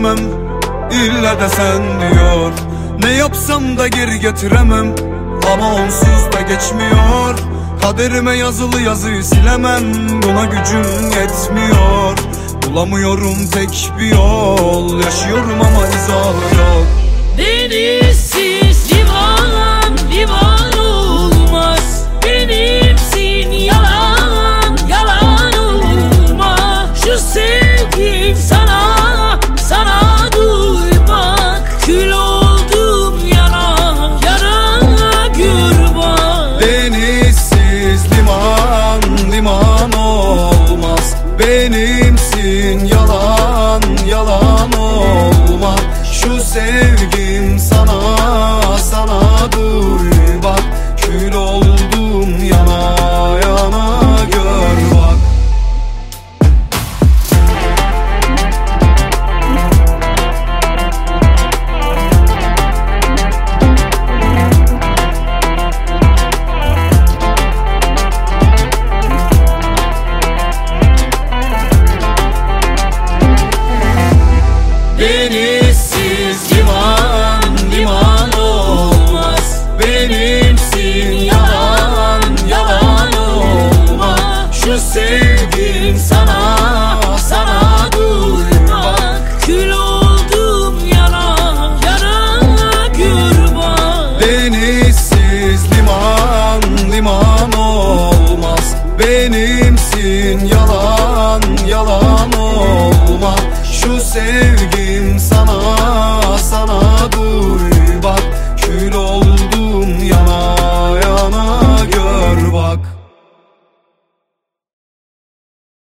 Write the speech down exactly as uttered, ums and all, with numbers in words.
geçiremem, illa da sen diyor. Ne yapsam da geri getiremem, ama onsuz da geçmiyor. Kaderime yazılı yazıyı silemem, buna gücüm yetmiyor. Bulamıyorum tek bir yol, yaşıyorum ama izahı yok. Denizsiz liman, liman olmaz. Benimsin yalan, yalan olma. Şu sevgim sana, sana duymak. Kül oldum yana, yana gör bak. Denizsiz liman, liman olmaz. Benimsin yalan, yalan olma. Şu sevgim sana, sana duy bak. Kül oldum yana, yana gör bak. Denizsiz liman, liman olmaz. Benimsin yalan, yalan olma. Şu sevgim sana, sana duymak. Kül oldum yana, yana gör bak. Denizsiz liman, liman